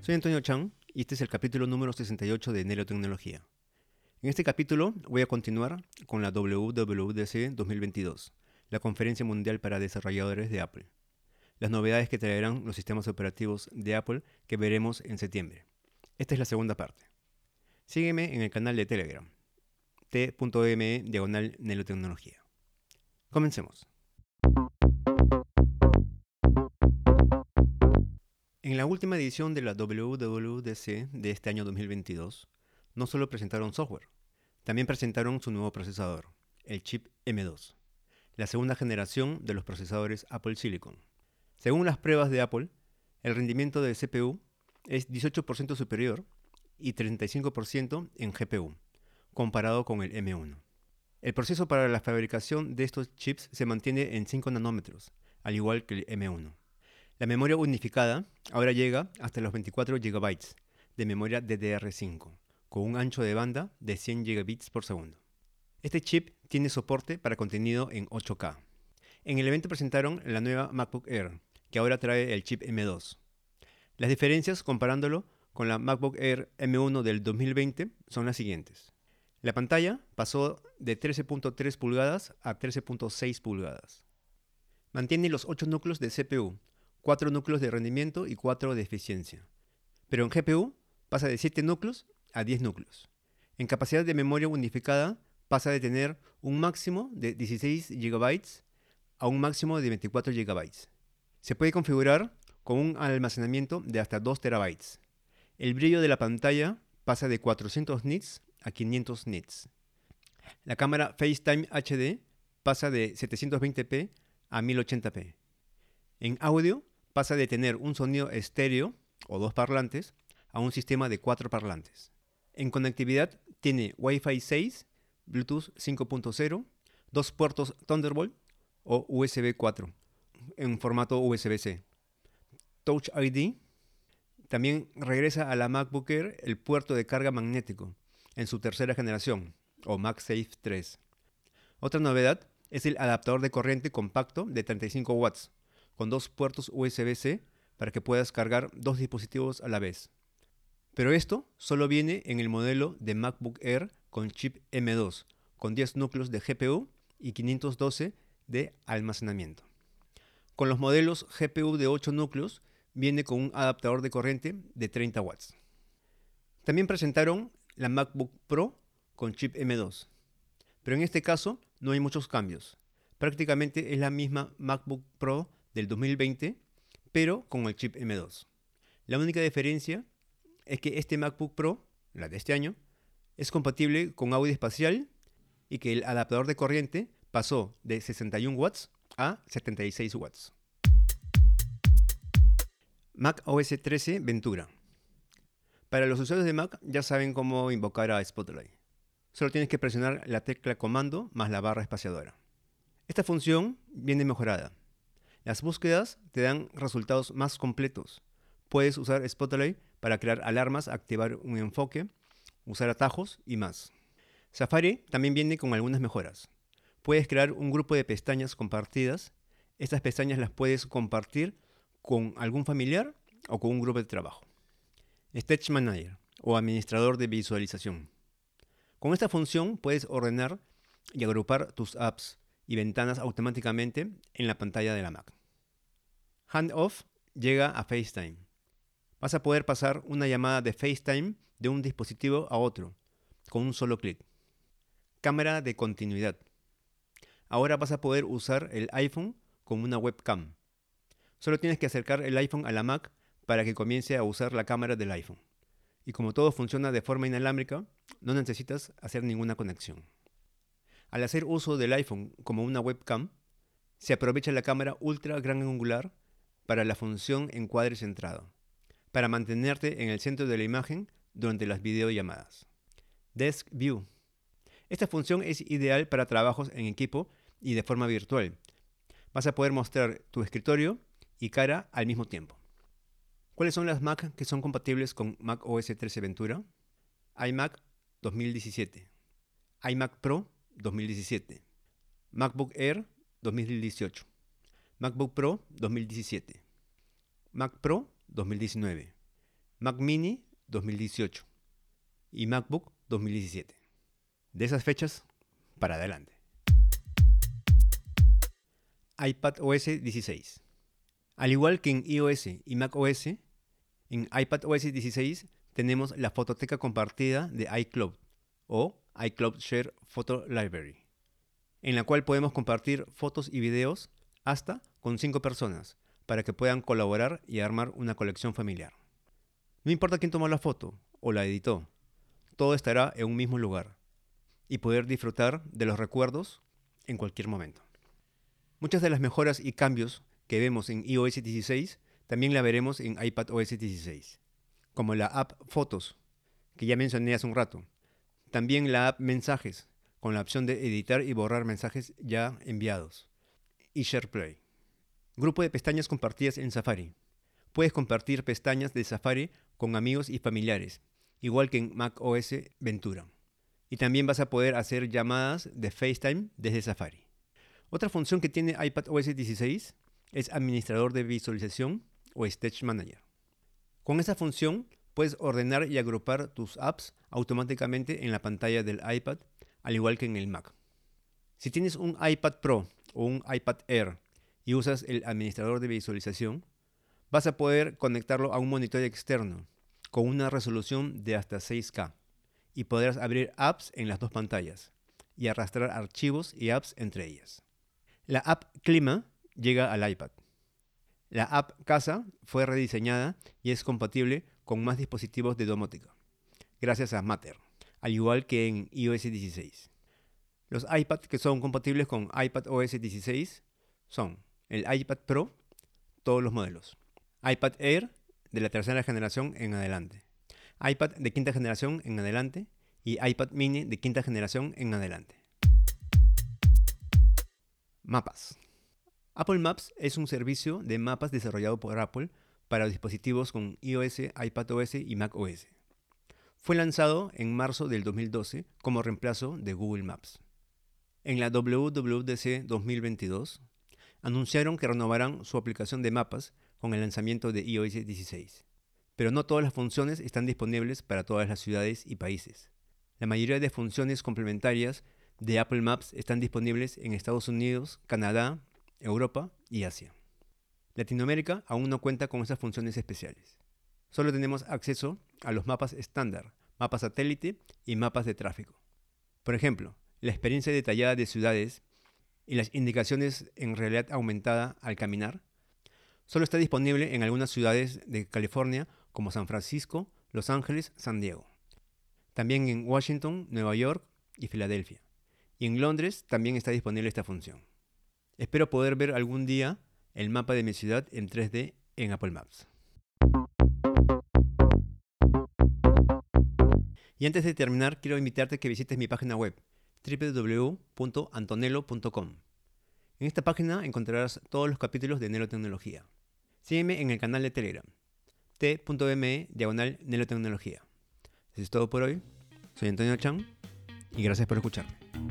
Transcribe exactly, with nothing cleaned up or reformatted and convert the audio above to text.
Soy Antonio Chan y este es el capítulo número sesenta y ocho de Neurotecnología. En este capítulo voy a continuar con la W W D C dos mil veintidós, la Conferencia Mundial para Desarrolladores de Apple. Las novedades que traerán los sistemas operativos de Apple que veremos en septiembre. Esta es la segunda parte. Sígueme en el canal de Telegram, t.me diagonal Neurotecnología. Comencemos. En la última edición de la W W D C de este año dos mil veintidós, no solo presentaron software, también presentaron su nuevo procesador, el chip M dos, la segunda generación de los procesadores Apple Silicon. Según las pruebas de Apple, el rendimiento del C P U es dieciocho por ciento superior y treinta y cinco por ciento en G P U, comparado con el M uno. El proceso para la fabricación de estos chips se mantiene en cinco nanómetros, al igual que el M uno. La memoria unificada ahora llega hasta los veinticuatro gigabytes de memoria D D R cinco, con un ancho de banda de cien gigabits por segundo. Este chip tiene soporte para contenido en ocho K. En el evento presentaron la nueva MacBook Air, que ahora trae el chip M dos. Las diferencias comparándolo con la MacBook Air M uno del dos mil veinte son las siguientes. La pantalla pasó de trece punto tres pulgadas a trece punto seis pulgadas. Mantiene los ocho núcleos de C P U, cuatro núcleos de rendimiento y cuatro de eficiencia. Pero en G P U pasa de siete núcleos a diez núcleos. En capacidad de memoria unificada pasa de tener un máximo de dieciséis gigabytes a un máximo de veinticuatro gigabytes. Se puede configurar con un almacenamiento de hasta dos terabytes. El brillo de la pantalla pasa de cuatrocientos nits a quinientos nits. La cámara FaceTime H D pasa de setecientos veinte p a mil ochenta p. En audio pasa de tener un sonido estéreo o dos parlantes a un sistema de cuatro parlantes. En conectividad tiene Wi-Fi seis, Bluetooth cinco punto cero, dos puertos Thunderbolt o U S B cuatro en formato U S B C. Touch I D. También regresa a la MacBook Air el puerto de carga magnético en su tercera generación, o MagSafe tres. Otra novedad es el adaptador de corriente compacto de treinta y cinco watts, con dos puertos U S B C para que puedas cargar dos dispositivos a la vez. Pero esto solo viene en el modelo de MacBook Air con chip M dos, con diez núcleos de G P U y quinientos doce de almacenamiento. Con los modelos G P U de ocho núcleos, viene con un adaptador de corriente de treinta watts. También presentaron la MacBook Pro con chip M dos, pero en este caso no hay muchos cambios. Prácticamente es la misma MacBook Pro del dos mil veinte, pero con el chip M dos. La única diferencia es que este MacBook Pro, la de este año, es compatible con audio espacial y que el adaptador de corriente pasó de sesenta y un watts a setenta y seis watts. macOS trece Ventura. Para los usuarios de Mac ya saben cómo invocar a Spotlight. Solo tienes que presionar la tecla comando más la barra espaciadora. Esta función viene mejorada. Las búsquedas te dan resultados más completos. Puedes usar Spotlight para crear alarmas, activar un enfoque, usar atajos y más. Safari también viene con algunas mejoras. Puedes crear un grupo de pestañas compartidas. Estas pestañas las puedes compartir con algún familiar o con un grupo de trabajo. Stage Manager o administrador de visualización. Con esta función puedes ordenar y agrupar tus apps y ventanas automáticamente en la pantalla de la Mac. Handoff llega a FaceTime. Vas a poder pasar una llamada de FaceTime de un dispositivo a otro con un solo clic. Cámara de continuidad. Ahora vas a poder usar el iPhone como una webcam. Solo tienes que acercar el iPhone a la Mac para que comience a usar la cámara del iPhone. Y como todo funciona de forma inalámbrica, no necesitas hacer ninguna conexión. Al hacer uso del iPhone como una webcam, se aprovecha la cámara ultra gran angular para la función encuadre centrado, para mantenerte en el centro de la imagen durante las videollamadas. Desk View. Esta función es ideal para trabajos en equipo y de forma virtual. Vas a poder mostrar tu escritorio y cara al mismo tiempo. ¿Cuáles son las Mac que son compatibles con macOS trece Ventura? iMac dos mil diecisiete, iMac Pro dos mil diecisiete, MacBook Air dos mil dieciocho, MacBook Pro dos mil diecisiete, Mac Pro dos mil diecinueve, Mac Mini dos mil dieciocho y MacBook dos mil diecisiete. De esas fechas para adelante. iPadOS dieciséis. Al igual que en iOS y macOS, en iPadOS dieciséis tenemos la fototeca compartida de iCloud o iCloud Share Photo Library, en la cual podemos compartir fotos y videos hasta con cinco personas para que puedan colaborar y armar una colección familiar. No importa quién tomó la foto o la editó, todo estará en un mismo lugar y poder disfrutar de los recuerdos en cualquier momento. Muchas de las mejoras y cambios que vemos en iOS dieciséis también la veremos en iPadOS dieciséis, como la app Fotos, que ya mencioné hace un rato. También la app Mensajes, con la opción de editar y borrar mensajes ya enviados. Y SharePlay. Grupo de pestañas compartidas en Safari. Puedes compartir pestañas de Safari con amigos y familiares, igual que en macOS Ventura. Y también vas a poder hacer llamadas de FaceTime desde Safari. Otra función que tiene iPadOS dieciséis es administrador de visualización o Stage Manager. Con esa función puedes ordenar y agrupar tus apps automáticamente en la pantalla del iPad, al igual que en el Mac. Si tienes un iPad Pro o un iPad Air y usas el administrador de visualización, vas a poder conectarlo a un monitor externo con una resolución de hasta seis K y podrás abrir apps en las dos pantallas y arrastrar archivos y apps entre ellas. La app Clima llega al iPad. La app Casa fue rediseñada y es compatible con más dispositivos de domótica, gracias a Matter, al igual que en iOS dieciséis. Los iPad que son compatibles con iPadOS dieciséis son el iPad Pro, todos los modelos, iPad Air de la tercera generación en adelante, iPad de quinta generación en adelante y iPad Mini de quinta generación en adelante. Mapas. Apple Maps es un servicio de mapas desarrollado por Apple para dispositivos con iOS, iPadOS y macOS. Fue lanzado en marzo del dos mil doce como reemplazo de Google Maps. En la W W D C dos mil veintidós, anunciaron que renovarán su aplicación de mapas con el lanzamiento de iOS dieciséis. Pero no todas las funciones están disponibles para todas las ciudades y países. La mayoría de funciones complementarias de Apple Maps están disponibles en Estados Unidos, Canadá, Europa y Asia. Latinoamérica aún no cuenta con esas funciones especiales. Solo tenemos acceso a los mapas estándar, mapas satélite y mapas de tráfico. Por ejemplo, la experiencia detallada de ciudades y las indicaciones en realidad aumentada al caminar solo está disponible en algunas ciudades de California como San Francisco, Los Ángeles, San Diego. También en Washington, Nueva York y Filadelfia. Y en Londres también está disponible esta función. Espero poder ver algún día el mapa de mi ciudad en tres D en Apple Maps. Y antes de terminar, quiero invitarte a que visites mi página web doble u doble u doble u punto antonello punto com. En esta página encontrarás todos los capítulos de Nelo Tecnología. Sígueme en el canal de Telegram, t.me diagonal Nelo Tecnología. Eso es todo por hoy. Soy Antonio Chan y gracias por escucharme.